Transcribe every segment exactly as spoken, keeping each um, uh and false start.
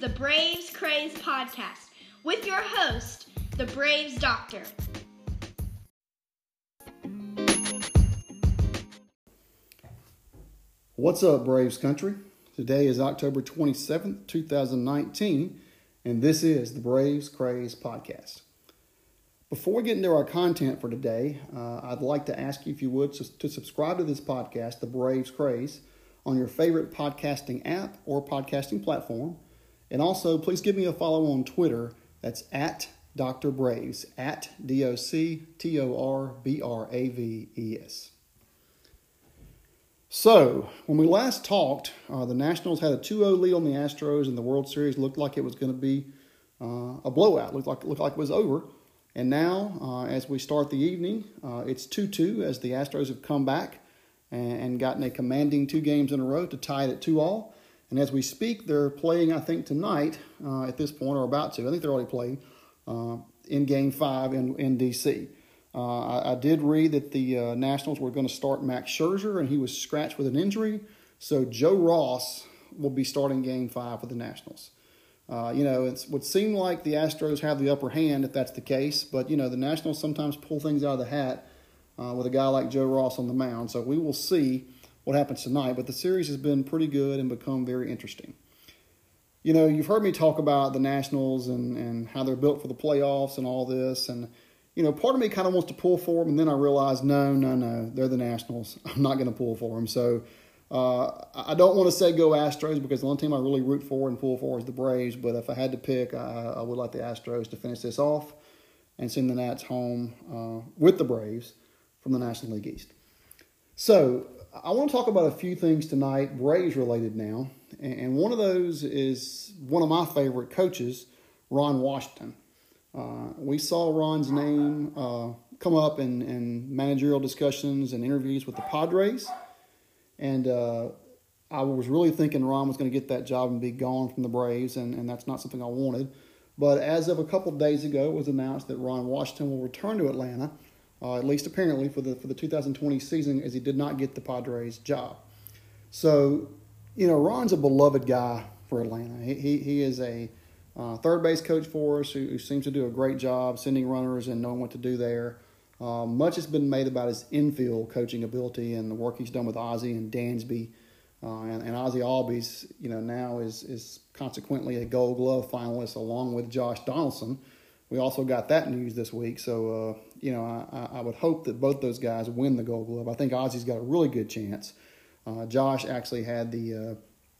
the Braves Craze Podcast with your host, the Braves Doctor. What's up, Braves country? Today is October twenty-seventh, twenty nineteen, and this is the Braves Craze Podcast. Before we get into our content for today, uh, I'd like to ask you if you would to, to subscribe to this podcast, The Braves Craze, on your favorite podcasting app or podcasting platform. And also, please give me a follow on Twitter. That's at Doctor Braves, at D O C T O R B R A V E S. So, when we last talked, uh, the Nationals had a two oh lead on the Astros, and the World Series looked like it was going to be uh, a blowout. Looked like, looked like it was over. And now, uh, as we start the evening, uh, it's two two as the Astros have come back and, and gotten a commanding two games in a row to tie it at two all. And as we speak, they're playing, I think, tonight uh, at this point, or about to. I think they're already playing uh, in Game five in, in D C Uh, I, I did read that the uh, Nationals were going to start Max Scherzer, and he was scratched with an injury. So Joe Ross will be starting Game five for the Nationals. Uh, you know, it would seem like the Astros have the upper hand if that's the case. But, you know, the Nationals sometimes pull things out of the hat uh, with a guy like Joe Ross on the mound. So we will see what happens tonight. But the series has been pretty good and become very interesting. You know, you've heard me talk about the Nationals and, and how they're built for the playoffs and all this. And you know, part of me kind of wants to pull for them, and then I realize, no, no, no, they're the Nationals. I'm not going to pull for them. So uh, I don't want to say go Astros because the only team I really root for and pull for is the Braves. But if I had to pick, I, I would like the Astros to finish this off and send the Nats home uh, with the Braves from the National League East. So I want to talk about a few things tonight, Braves-related now. And one of those is one of my favorite coaches, Ron Washington. Uh, we saw Ron's name uh, come up in, in managerial discussions and interviews with the Padres. And uh, I was really thinking Ron was going to get that job and be gone from the Braves, and, and that's not something I wanted. But as of a couple of days ago, it was announced that Ron Washington will return to Atlanta, uh, at least apparently for the for the two thousand twenty season, as he did not get the Padres job. So, you know, Ron's a beloved guy for Atlanta. He he, he is a Uh, third base coach for us who, who seems to do a great job sending runners and knowing what to do there. Uh, much has been made about his infield coaching ability and the work he's done with Ozzie and Dansby. Uh, and, and Ozzie Albies, you know, now is is consequently a Gold Glove finalist along with Josh Donaldson. We also got that news this week. So, uh, you know, I, I would hope that both those guys win the Gold Glove. I think Ozzie's got a really good chance. Uh, Josh actually had the uh,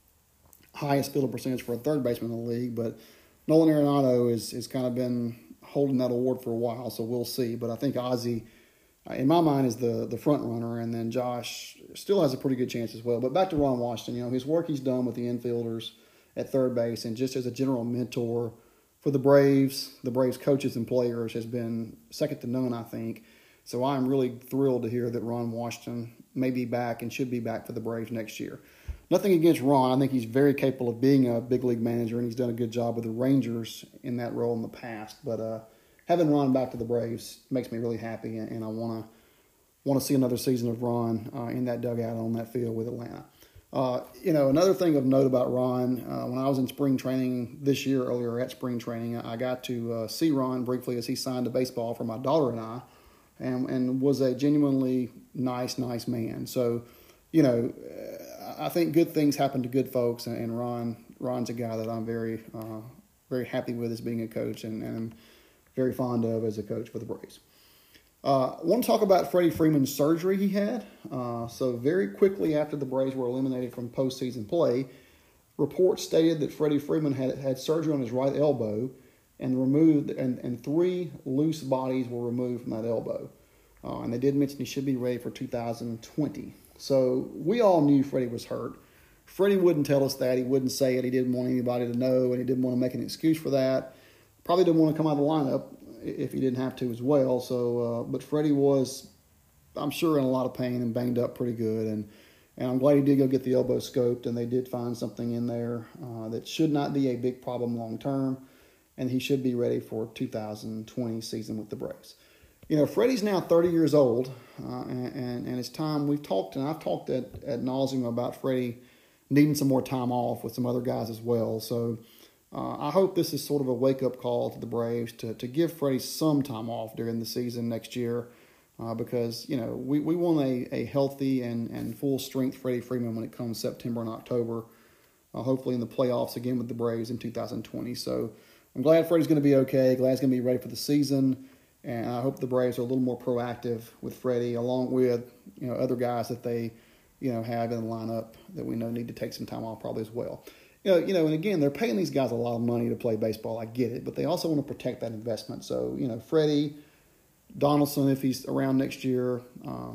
highest field percentage for a third baseman in the league, but Nolan Arenado has, has kind of been holding that award for a while, so we'll see. But I think Ozzie, in my mind, is the, the front runner, and then Josh still has a pretty good chance as well. But back to Ron Washington, you know, his work he's done with the infielders at third base and just as a general mentor for the Braves, the Braves coaches and players has been second to none, I think. So I'm really thrilled to hear that Ron Washington may be back and should be back for the Braves next year. Nothing against Ron. I think he's very capable of being a big league manager, and he's done a good job with the Rangers in that role in the past. But uh, having Ron back to the Braves makes me really happy, and, and I want to want to see another season of Ron uh, in that dugout on that field with Atlanta. Uh, you know, another thing of note about Ron, uh, when I was in spring training this year, earlier at spring training, I got to uh, see Ron briefly as he signed a baseball for my daughter and I, and, and was a genuinely nice, nice man. So, you know, I think good things happen to good folks, and Ron Ron's a guy that I'm very uh, very happy with as being a coach, and, and very fond of as a coach for the Braves. Uh, I want to talk about Freddie Freeman's surgery he had. Uh, so very quickly after the Braves were eliminated from postseason play, reports stated that Freddie Freeman had had surgery on his right elbow, and removed and, and three loose bodies were removed from that elbow. Uh, and they did mention he should be ready for two thousand twenty. So we all knew Freddie was hurt. Freddie wouldn't tell us that. He wouldn't say it. He didn't want anybody to know, and he didn't want to make an excuse for that. Probably didn't want to come out of the lineup if he didn't have to as well. So, uh, but Freddie was, I'm sure, in a lot of pain and banged up pretty good. And, and I'm glad he did go get the elbow scoped, and they did find something in there uh, that should not be a big problem long term, and he should be ready for two thousand twenty season with the Braves. You know, Freddie's now thirty years old, uh, and, and, and it's time. We've talked, and I've talked at, at nauseum about Freddie needing some more time off with some other guys as well. So Uh, I hope this is sort of a wake-up call to the Braves to, to give Freddie some time off during the season next year uh, because, you know, we, we want a, a healthy and, and full-strength Freddie Freeman when it comes September and October, uh, hopefully in the playoffs again with the Braves in two thousand twenty. So I'm glad Freddie's going to be okay, glad he's going to be ready for the season, and I hope the Braves are a little more proactive with Freddie along with, you know, other guys that they, you know, have in the lineup that we know need to take some time off probably as well. You know, you know, and again, they're paying these guys a lot of money to play baseball. I get it, but they also want to protect that investment. So, you know, Freddie, Donaldson, if he's around next year, uh,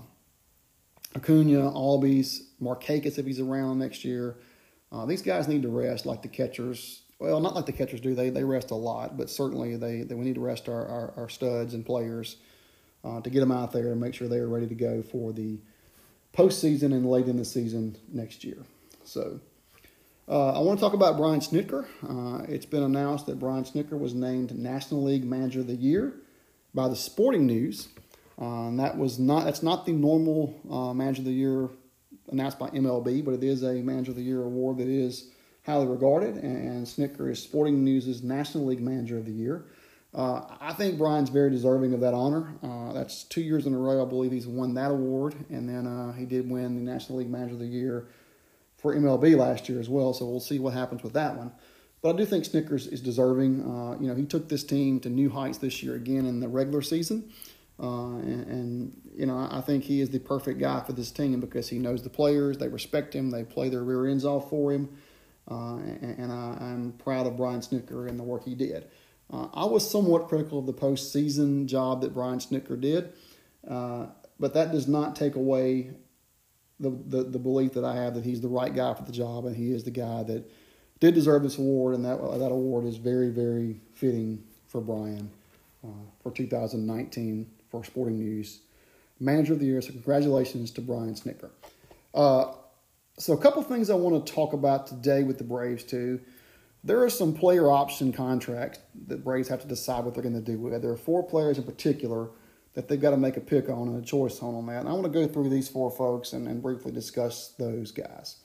Acuna, Albies, Markakis, if he's around next year, uh, these guys need to rest like the catchers. Well, not like the catchers do. They they rest a lot, but certainly they, they we need to rest our, our, our studs and players uh, to get them out there and make sure they are ready to go for the postseason and late in the season next year. So. Uh, I want to talk about Brian Snitker. Uh, it's been announced that Brian Snitker was named National League Manager of the Year by the Sporting News. Uh, and that was not that's not the normal uh, Manager of the Year announced by M L B, but it is a Manager of the Year award that is highly regarded. And Snitker is Sporting News' National League Manager of the Year. Uh, I think Brian's very deserving of that honor. Uh, that's two years in a row, I believe he's won that award. And then uh, he did win the National League Manager of the Year for M L B last year as well, so we'll see what happens with that one. But I do think Snickers is deserving. Uh, you know, he took this team to new heights this year again in the regular season. Uh, and, and, you know, I think he is the perfect guy for this team because he knows the players, they respect him, they play their rear ends off for him. Uh, and and I, I'm proud of Brian Snitker and the work he did. Uh, I was somewhat critical of the postseason job that Brian Snitker did, uh, but that does not take away The, the the belief that I have that he's the right guy for the job, and he is the guy that did deserve this award, and that that award is very, very fitting for Brian uh, for two thousand nineteen for Sporting News Manager of the Year. So congratulations to Brian Snitker. Uh, so a couple things I want to talk about today with the Braves too. There are some player option contracts that Braves have to decide what they're going to do with. There are four players in particular that they've got to make a pick on and a choice on on that. And I want to go through these four folks and, and briefly discuss those guys.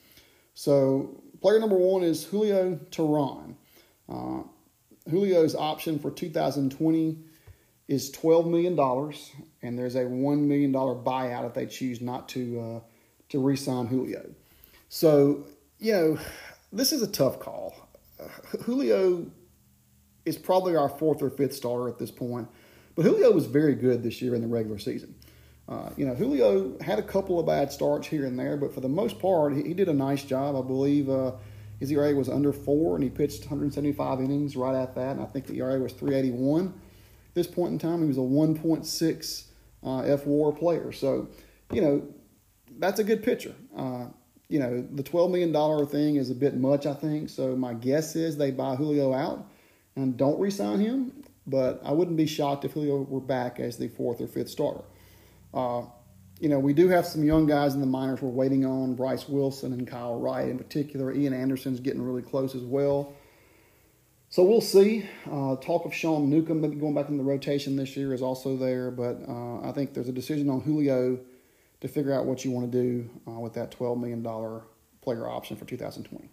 So player number one is Julio Teheran. Uh, Julio's option for two thousand twenty is twelve million dollars, and there's a one million dollars buyout if they choose not to uh, to re-sign Julio. So, you know, this is a tough call. Uh, Julio is probably our fourth or fifth starter at this point. But Julio was very good this year in the regular season. Uh, you know, Julio had a couple of bad starts here and there, but for the most part, he, he did a nice job. I believe uh, his E R A was under four, and he pitched one hundred seventy-five innings right at that, and I think the E R A was three eighty-one. At this point in time, he was a one point six uh, F W A R player. So, you know, that's a good pitcher. Uh, you know, the twelve million dollars thing is a bit much, I think. So my guess is they buy Julio out and don't re-sign him. But I wouldn't be shocked if Julio were back as the fourth or fifth starter. Uh, you know, we do have some young guys in the minors we're waiting on, Bryce Wilson and Kyle Wright in particular. Ian Anderson's getting really close as well. So we'll see. Uh, talk of Sean Newcomb maybe going back in the rotation this year is also there. But uh, I think there's a decision on Julio to figure out what you want to do uh, with that twelve million dollars player option for two thousand twenty.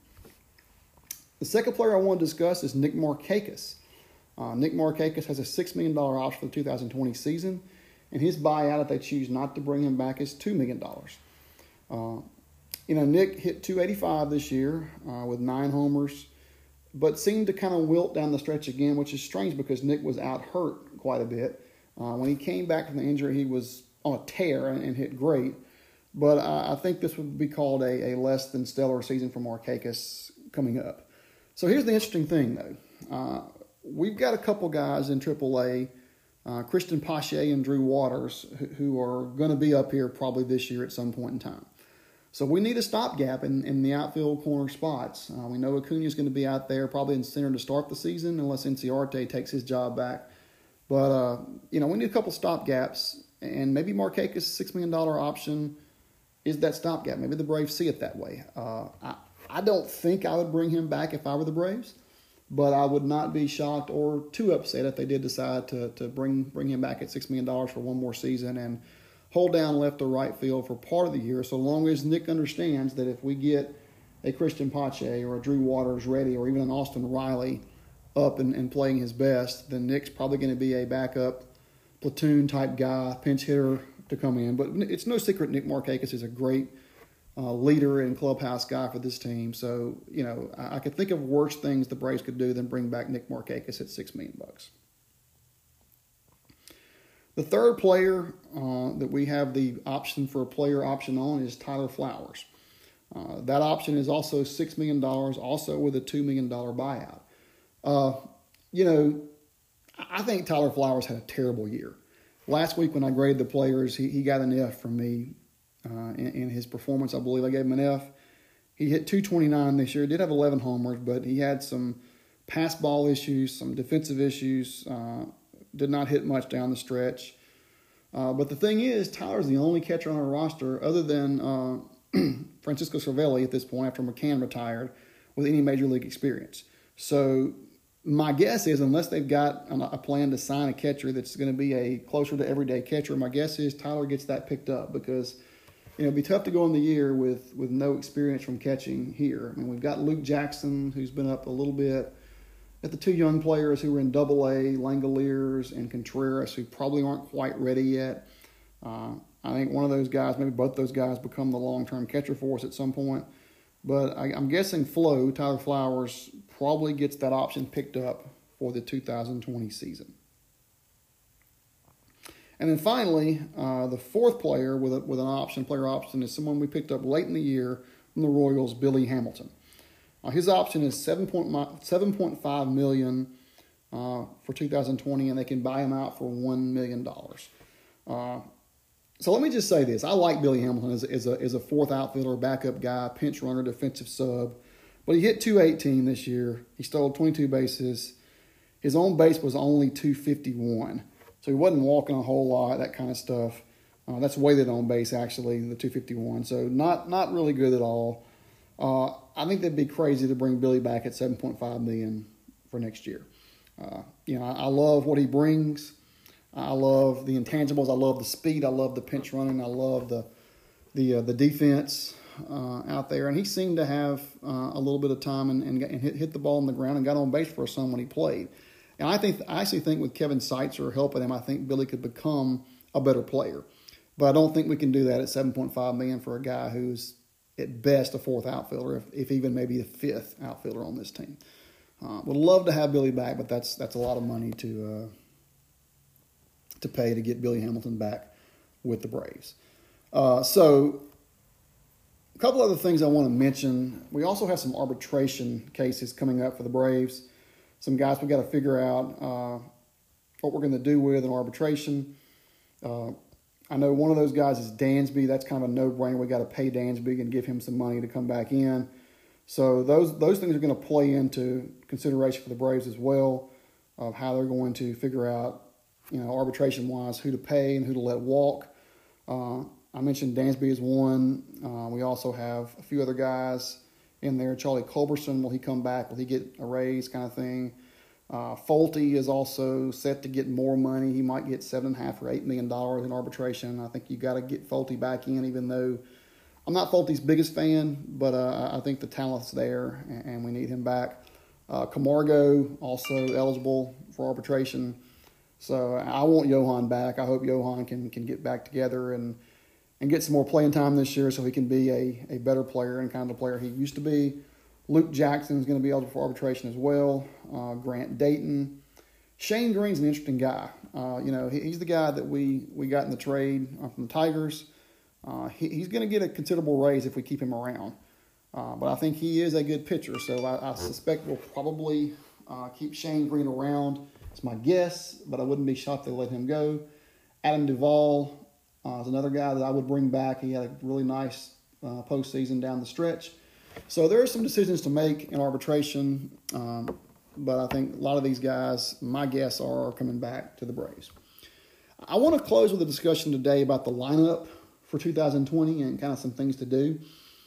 The second player I want to discuss is Nick Markakis. Uh, Nick Markakis has a six million dollars option for the two thousand twenty season, and his buyout, if they choose not to bring him back, is two million dollars. Uh, you know, Nick hit two eighty-five this year uh, with nine homers, but seemed to kind of wilt down the stretch again, which is strange because Nick was out hurt quite a bit. Uh, when he came back from the injury, he was on a tear and, and hit great. But uh, I think this would be called a, a less than stellar season for Markakis coming up. So here's the interesting thing, though. Uh, We've got a couple guys in triple A, uh, Christian Pache and Drew Waters, who, who are going to be up here probably this year at some point in time. So we need a stopgap in, in the outfield corner spots. Uh, we know Acuna is going to be out there probably in center to start the season unless Inciarte takes his job back. But, uh, you know, we need a couple stopgaps, and maybe Markakis' six million dollars option is that stopgap. Maybe the Braves see it that way. Uh, I, I don't think I would bring him back if I were the Braves. But I would not be shocked or too upset if they did decide to to bring bring him back at six million dollars for one more season and hold down left or right field for part of the year, so long as Nick understands that if we get a Christian Pache or a Drew Waters ready or even an Austin Riley up and, and playing his best, then Nick's probably going to be a backup platoon-type guy, pinch hitter to come in. But it's no secret Nick Markakis is a great uh, leader and clubhouse guy for this team. So, you know, I, I could think of worse things the Braves could do than bring back Nick Markakis at six million dollars bucks. The third player uh, that we have the option for a player option on is Tyler Flowers. Uh, that option is also six million dollars, also with a two million dollars buyout. Uh, you know, I think Tyler Flowers had a terrible year. Last week when I graded the players, he, he got an F from me uh, in, in his performance. I believe I gave him an F. He hit two twenty-nine this year. Did have eleven homers, but he had some pass ball issues, some defensive issues. Uh, did not hit much down the stretch. Uh, but the thing is, Tyler's the only catcher on our roster other than uh, Francisco Cervelli at this point after McCann retired with any major league experience. So my guess is, unless they've got a plan to sign a catcher that's going to be a closer to everyday catcher, my guess is Tyler gets that picked up because, you know, it'd be tough to go in the year with, with no experience from catching here. I mean, we've got Luke Jackson, who's been up a little bit. At the two young players who were in Double A, Langoliers and Contreras, who probably aren't quite ready yet. Uh, I think one of those guys, maybe both those guys, become the long-term catcher for us at some point. But I, I'm guessing Flo, Tyler Flowers, probably gets that option picked up for the two thousand twenty season. And then finally, uh, the fourth player with a, with an option, player option, is someone we picked up late in the year from the Royals, Billy Hamilton. Uh, his option is seven point five million dollars uh, for two thousand twenty, and they can buy him out for one million dollars. Uh, so let me just say this. I like Billy Hamilton as, as, a, as a fourth outfielder, backup guy, pinch runner, defensive sub. But he hit two eighteen this year. He stole twenty-two bases. His on base was only two fifty-one. So he wasn't walking a whole lot, that kind of stuff. Uh, that's weighted on base, actually, the two fifty-one. So not not really good at all. Uh, I think that'd be crazy to bring Billy back at seven point five million dollars for next year. Uh, you know, I, I love what he brings. I love the intangibles. I love the speed. I love the pinch running. I love the the uh, the defense uh, out there. And he seemed to have uh, a little bit of time and, and, and hit, hit the ball on the ground and got on base for some when he played. And I think I actually think with Kevin Seitzer helping him, I think Billy could become a better player. But I don't think we can do that at seven point five million dollars for a guy who's at best a fourth outfielder, if, if even maybe a fifth outfielder on this team. Uh, would love to have Billy back, but that's that's a lot of money to uh, to pay to get Billy Hamilton back with the Braves. Uh, so a couple other things I want to mention. We also have some arbitration cases coming up for the Braves. Some guys we got to figure out uh, what we're going to do with in arbitration. Uh, I know one of those guys is Dansby. That's kind of a no-brainer. We got to pay Dansby and give him some money to come back in. So those those things are going to play into consideration for the Braves as well, of how they're going to figure out, you know, arbitration-wise, who to pay and who to let walk. Uh, I mentioned Dansby is one. Uh, we also have a few other guys in there. Charlie Culberson, will he come back? Will he get a raise, kind of thing? Uh, Folty is also set to get more money. He might get seven and a half or eight million dollars in arbitration. I think you got to get Folty back in, even though I'm not Folty's biggest fan, but uh, I think the talent's there, and, and we need him back. Uh, Camargo also eligible for arbitration. So I want Johan back. I hope Johan can can get back together and and get some more playing time this year so he can be a, a better player and kind of the player he used to be. Luke Jackson is going to be eligible for arbitration as well. Uh, Grant Dayton. Shane Green's an interesting guy. Uh, you know, he, he's the guy that we, we got in the trade from the Tigers. Uh, he, he's going to get a considerable raise if we keep him around. Uh, but I think he is a good pitcher, so I, I suspect we'll probably uh, keep Shane Green around. It's my guess, but I wouldn't be shocked to let him go. Adam Duvall uh, is another guy that I would bring back. He had a really nice uh, postseason down the stretch. So there are some decisions to make in arbitration, um, but I think a lot of these guys, my guess, are coming back to the Braves. I want to close with a discussion today about the lineup for two thousand twenty and kind of some things to do.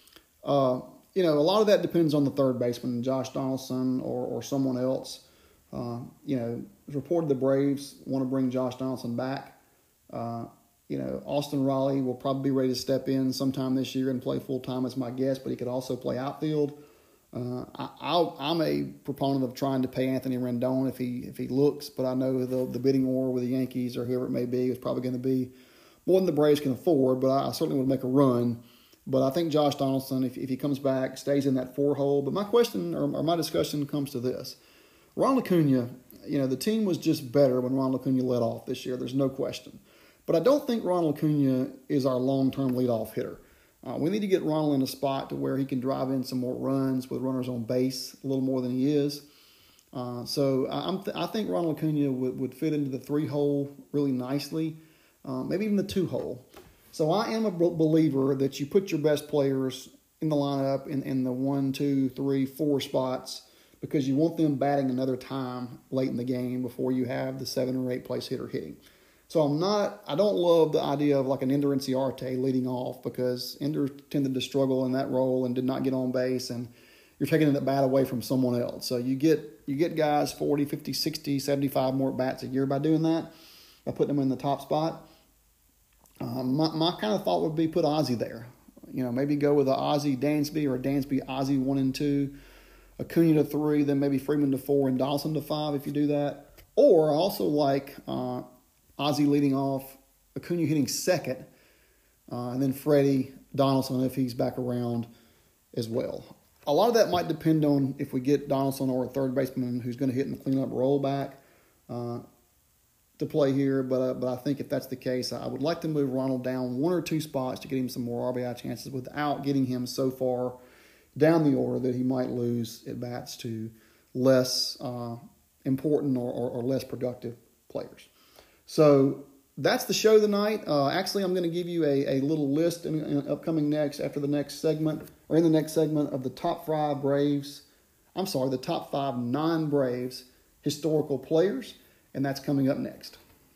Uh, you know, a lot of that depends on the third baseman, Josh Donaldson or, or someone else. Uh, you know, it's reported the Braves want to bring Josh Donaldson back. Uh, you know, Austin Riley will probably be ready to step in sometime this year and play full-time, as my guess, but he could also play outfield. Uh, I, I'll, I'm a proponent of trying to pay Anthony Rendon if he if he looks, but I know the the bidding war with the Yankees or whoever it may be is probably going to be more than the Braves can afford. But I, I certainly would make a run. But I think Josh Donaldson, if if he comes back, stays in that four hole. But my question or, or my discussion comes to this: Ronald Acuna, you know, the team was just better when Ronald Acuna led off this year. There's no question. But I don't think Ronald Acuna is our long-term leadoff hitter. Uh, we need to get Ronald in a spot to where he can drive in some more runs with runners on base a little more than he is. Uh, so I'm th- I think Ronald Acuna would, would fit into the three-hole really nicely, uh, maybe even the two-hole. So I am a b- believer that you put your best players in the lineup in, in the one, two, three, four spots because you want them batting another time late in the game before you have the seven or eight place hitter hitting. So I'm not, I don't love the idea of like an Ender Inciarte leading off because Ender tended to struggle in that role and did not get on base, and you're taking the bat away from someone else. So you get you get guys forty, fifty, sixty, seventy-five more bats a year by doing that, by putting them in the top spot. Um, my, my kind of thought would be put Ozzie there. You know, maybe go with a Ozzie Dansby or a Dansby Ozzie one and two, Acuna to three, then maybe Freeman to four and Donaldson to five if you do that. Or I also like uh, Ozzie leading off, Acuna hitting second, uh, and then Freddie Donaldson if he's back around as well. A lot of that might depend on if we get Donaldson or a third baseman who's going to hit in the cleanup roll back uh, to play here. But uh, but I think if that's the case, I would like to move Ronald down one or two spots to get him some more R B I chances without getting him so far down the order that he might lose at bats to less uh, important or, or, or less productive players. So that's the show tonight. Uh, actually, I'm going to give you a, a little list in, in upcoming next after the next segment, or in the next segment of the top five Braves. I'm sorry, the top five non-Braves historical players, and that's coming up next.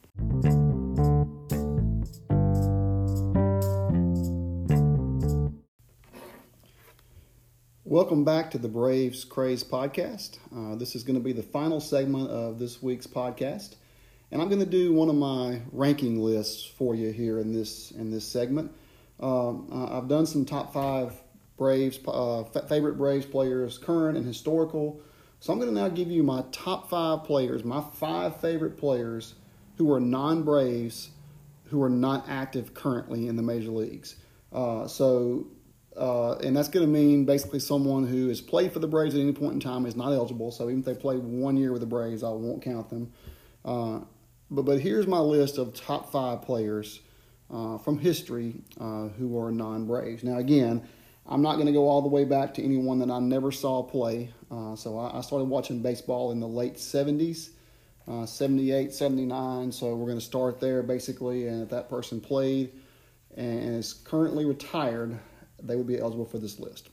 Welcome back to the Braves Craze podcast. Uh, this is going to be the final segment of this week's podcast. And I'm going to do one of my ranking lists for you here in this in this segment. Um, I've done some top five Braves, uh, favorite Braves players, current and historical. So I'm going to now give you my top five players, my five favorite players who are non-Braves, who are not active currently in the major leagues. Uh, so, uh, and that's going to mean basically someone who has played for the Braves at any point in time is not eligible. So even if they played one year with the Braves, I won't count them. Uh, But but here's my list of top five players uh, from history uh, who are non-Braves. Now, again, I'm not going to go all the way back to anyone that I never saw play. Uh, so I, I started watching baseball in the late seventies, uh, seventy-eight, seventy-nine. So we're going to start there, basically. And if that person played and is currently retired, they would be eligible for this list.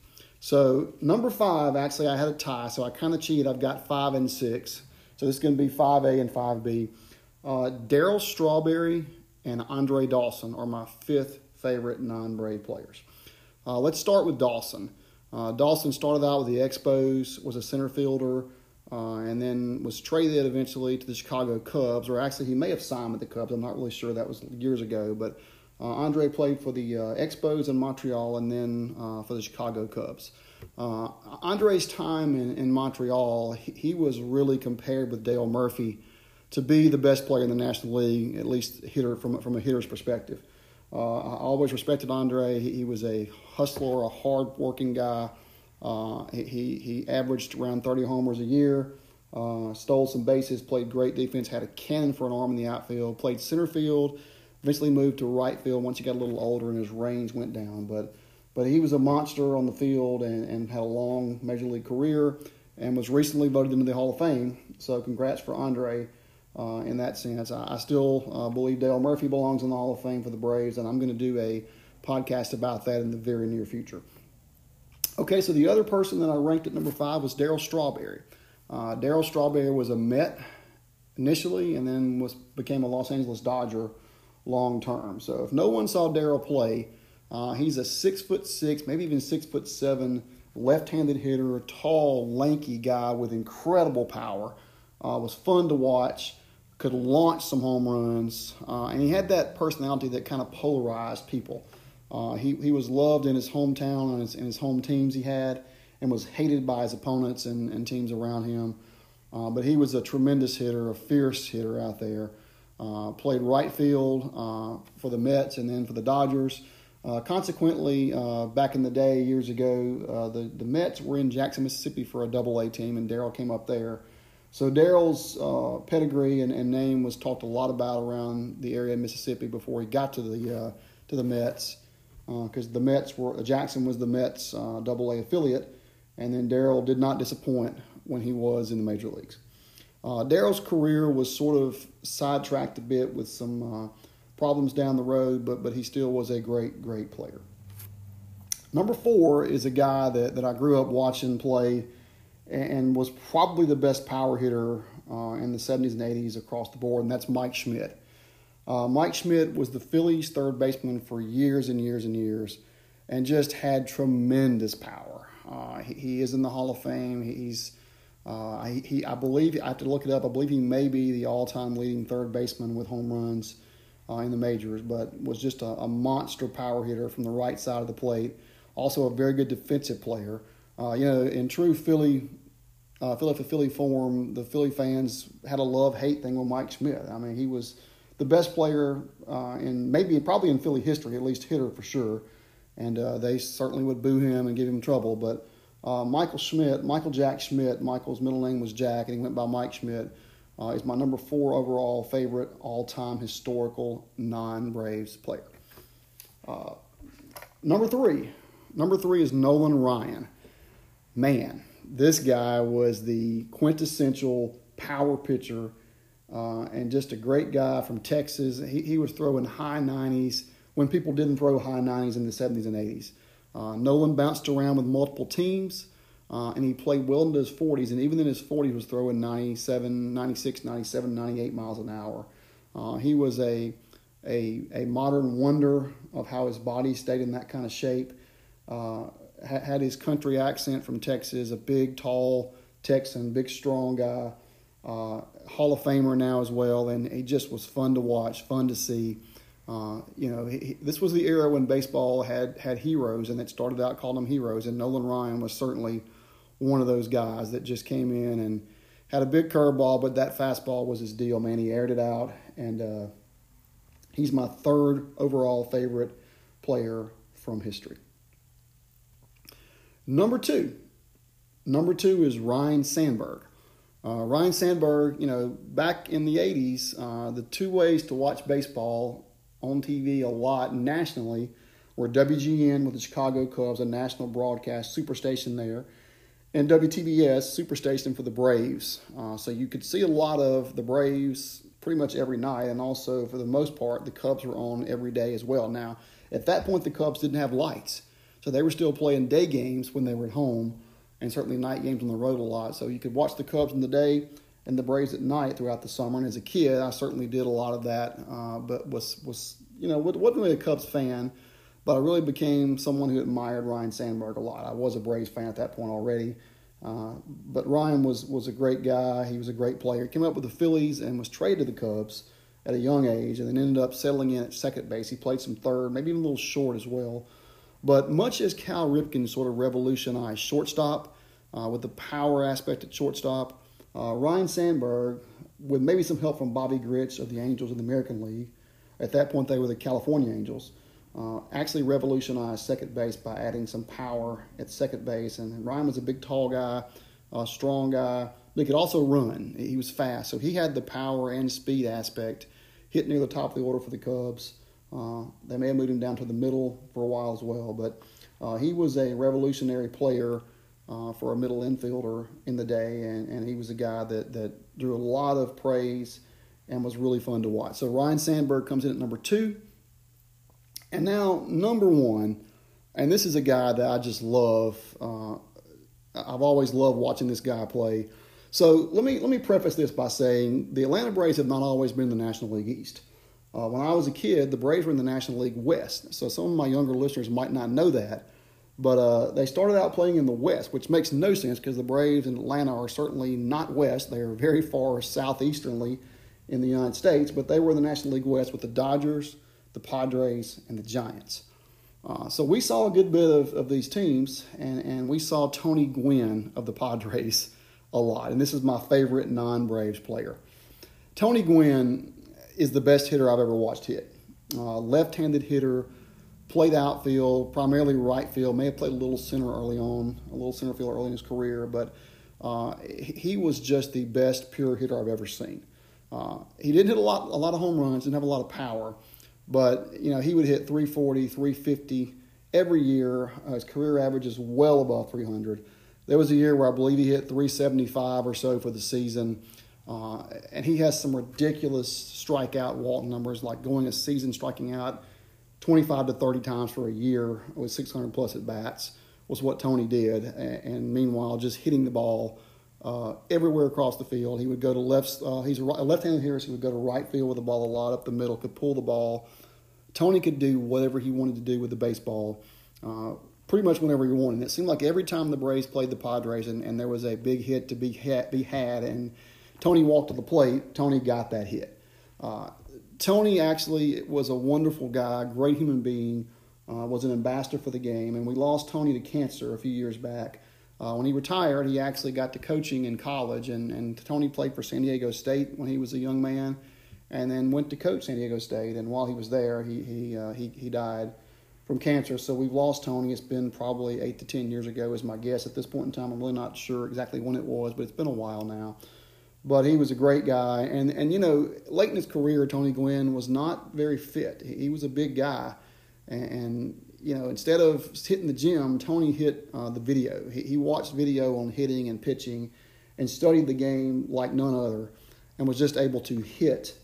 So number five, actually, I had a tie. So I kind of cheated. I've got five and six. So this is going to be five A and five B. Uh, Darryl Strawberry and Andre Dawson are my fifth favorite non-Brave players. Uh, let's start with Dawson. Uh, Dawson started out with the Expos, was a center fielder, uh, and then was traded eventually to the Chicago Cubs, or actually he may have signed with the Cubs. I'm not really sure. That was years ago. But uh, Andre played for the uh, Expos in Montreal and then uh, for the Chicago Cubs. Uh, Andre's time in, in Montreal, he, he was really compared with Dale Murphy to be the best player in the National League, at least hitter from from a hitter's perspective. Uh, I always respected Andre. He, he was a hustler, a hard-working guy. Uh, he he averaged around thirty homers a year, uh, stole some bases, played great defense, had a cannon for an arm in the outfield, played center field, eventually moved to right field once he got a little older and his range went down. But but he was a monster on the field and, and had a long Major League career and was recently voted into the Hall of Fame. So congrats for Andre. Uh, in that sense, I, I still uh, believe Dale Murphy belongs in the Hall of Fame for the Braves, and I'm going to do a podcast about that in the very near future. Okay, so the other person that I ranked at number five was Darryl Strawberry. Uh, Darryl Strawberry was a Met initially, and then was became a Los Angeles Dodger long term. So if no one saw Darryl play, uh, he's a six foot six, maybe even six foot seven, left-handed hitter, tall, lanky guy with incredible power. Uh, was fun to watch. Could launch some home runs, uh, and he had that personality that kind of polarized people. Uh, he he was loved in his hometown and his, in his home teams he had, and was hated by his opponents and, and teams around him. Uh, but he was a tremendous hitter, a fierce hitter out there. Uh, played right field uh, for the Mets and then for the Dodgers. Uh, consequently, uh, back in the day, years ago, uh, the, the Mets were in Jackson, Mississippi for a double A team, and Darryl came up there. So Darryl's uh, pedigree and, and name was talked a lot about around the area of Mississippi before he got to the uh, to the Mets, because uh, the Mets were Jackson was the Mets uh, double A affiliate, and then Darryl did not disappoint when he was in the major leagues. Uh, Darryl's career was sort of sidetracked a bit with some uh, problems down the road, but but he still was a great, great player. Number four is a guy that, that I grew up watching play and was probably the best power hitter uh, in the seventies and eighties across the board, and that's Mike Schmidt. Uh, Mike Schmidt was the Phillies' third baseman for years and years and years and just had tremendous power. Uh, he, he is in the Hall of Fame. He's Uh, he, he, I believe, I have to look it up, I believe he may be the all-time leading third baseman with home runs uh, in the majors, but was just a, a monster power hitter from the right side of the plate. Also a very good defensive player. Uh, you know, in true Philly, uh, Philadelphia Philly form, the Philly fans had a love-hate thing with Mike Schmidt. I mean, he was the best player uh, in maybe, probably in Philly history, at least hitter for sure, and uh, they certainly would boo him and give him trouble, but Uh, Michael Schmidt, Michael Jack Schmidt, Michael's middle name was Jack, and he went by Mike Schmidt, uh, is my number four overall favorite all-time historical non-Braves player. Uh, number three. Number three is Nolan Ryan. Man, this guy was the quintessential power pitcher uh, and just a great guy from Texas. He, he was throwing high nineties when people didn't throw high nineties in the seventies and eighties. Uh, Nolan bounced around with multiple teams, uh, and he played well into his forties, and even in his forties was throwing ninety-seven, ninety-six, ninety-seven, ninety-eight miles an hour. Uh, he was a, a a modern wonder of how his body stayed in that kind of shape. Uh, ha- had his country accent from Texas, a big, tall Texan, big, strong guy, uh, Hall of Famer now as well, and he just was fun to watch, fun to see. Uh, you know, he, he, this was the era when baseball had, had heroes, and it started out calling them heroes, and Nolan Ryan was certainly one of those guys that just came in and had a big curveball, but that fastball was his deal, man. He aired it out, and uh, he's my third overall favorite player from history. Number two. Number two is Ryne Sandberg. Uh, Ryne Sandberg, you know, back in the eighties, uh, the two ways to watch baseball on T V a lot nationally were W G N with the Chicago Cubs, a national broadcast superstation there, and W T B S, superstation for the Braves. Uh, so you could see a lot of the Braves pretty much every night, and also for the most part the Cubs were on every day as well. Now, at that point the Cubs didn't have lights, so they were still playing day games when they were at home, and certainly night games on the road a lot. So you could watch the Cubs in the day and the Braves at night throughout the summer. And as a kid, I certainly did a lot of that, uh, but was, was you know, wasn't really a Cubs fan, but I really became someone who admired Ryne Sandberg a lot. I was a Braves fan at that point already, uh, but Ryan was, was a great guy. He was a great player. He came up with the Phillies and was traded to the Cubs at a young age, and then ended up settling in at second base. He played some third, maybe even a little short as well. But much as Cal Ripken sort of revolutionized shortstop uh, with the power aspect at shortstop, Uh, Ryne Sandberg, with maybe some help from Bobby Grich of the Angels in the American League, at that point they were the California Angels, uh, actually revolutionized second base by adding some power at second base. And Ryan was a big, tall guy, a strong guy, but he could also run. He was fast, so he had the power and speed aspect, hit near the top of the order for the Cubs. Uh, they may have moved him down to the middle for a while as well, but uh, he was a revolutionary player Uh, for a middle infielder in the day, and, and he was a guy that, that drew a lot of praise and was really fun to watch. So Ryne Sandberg comes in at number two. And now number one, and this is a guy that I just love. Uh, I've always loved watching this guy play. So let me let me preface this by saying the Atlanta Braves have not always been in the National League East. Uh, when I was a kid, the Braves were in the National League West. So some of my younger listeners might not know that. But uh, they started out playing in the West, which makes no sense because the Braves in Atlanta are certainly not West. They are very far southeasternly in the United States, but they were in the National League West with the Dodgers, the Padres, and the Giants. Uh, so we saw a good bit of, of these teams, and, and we saw Tony Gwynn of the Padres a lot. And this is my favorite non-Braves player. Tony Gwynn is the best hitter I've ever watched hit. Uh, left-handed hitter, played outfield, primarily right field, may have played a little center early on, a little center field early in his career, but uh, he was just the best pure hitter I've ever seen. Uh, he didn't hit a lot, a lot of home runs, didn't have a lot of power, but you know he would hit three forty, three fifty every year. Uh, his career average is well above three hundred. There was a year where I believe he hit three seventy-five or so for the season, uh, and he has some ridiculous strikeout walk numbers, like going a season striking out twenty-five to thirty times for a year with six hundred plus at bats was what Tony did, and, and meanwhile just hitting the ball uh, everywhere across the field. He would go to left. Uh, he's a left-handed hitter, so he would go to right field with the ball a lot, up the middle, could pull the ball. Tony could do whatever he wanted to do with the baseball, uh, pretty much whenever he wanted. And it seemed like every time the Braves played the Padres and, and there was a big hit to be had, be had, and Tony walked to the plate, Tony got that hit. Uh, Tony actually was a wonderful guy, great human being, uh, was an ambassador for the game, and we lost Tony to cancer a few years back. Uh, when he retired, he actually got to coaching in college, and, and Tony played for San Diego State when he was a young man, and then went to coach San Diego State. And while he was there, he he uh, he, he died from cancer. So we've lost Tony. It's been probably eight to ten years ago, is my guess at this point in time. I'm really not sure exactly when it was, but it's been a while now. But he was a great guy, and and you know, late in his career, Tony Gwynn was not very fit. He, he was a big guy, and, and you know, instead of hitting the gym, Tony hit uh, the video. He, he watched video on hitting and pitching, and studied the game like none other, and was just able to hit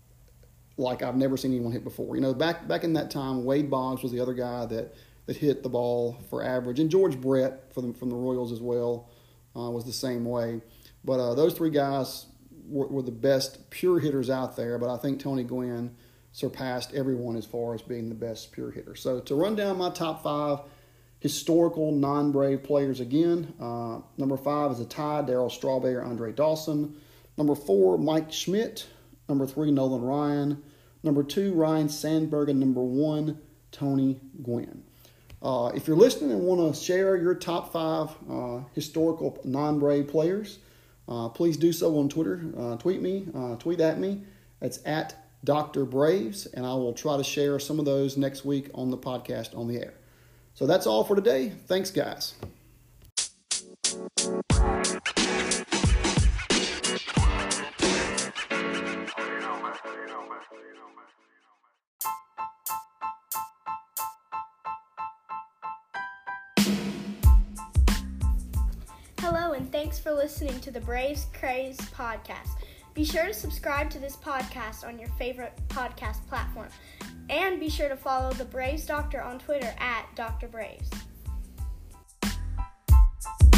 like I've never seen anyone hit before. You know, back back in that time, Wade Boggs was the other guy that that hit the ball for average, and George Brett for the, from the Royals as well uh, was the same way. But uh, those three guys were, were the best pure hitters out there, but I think Tony Gwynn surpassed everyone as far as being the best pure hitter. So to run down my top five historical non-Brave players again, uh, number five is a tie, Darryl Strawberry, Andre Dawson. Number four, Mike Schmidt. Number three, Nolan Ryan. Number two, Ryan Sandberg. And number one, Tony Gwynn. Uh, if you're listening and want to share your top five uh, historical non-Brave players, Uh, please do so on Twitter. Uh, tweet me, uh, tweet at me. It's at Doctor Braves, and I will try to share some of those next week on the podcast on the air. So that's all for today. Thanks, guys. Hello, and thanks for listening to the Braves Craze podcast. Be sure to subscribe to this podcast on your favorite podcast platform. And be sure to follow the Braves Doctor on Twitter at Doctor Braves.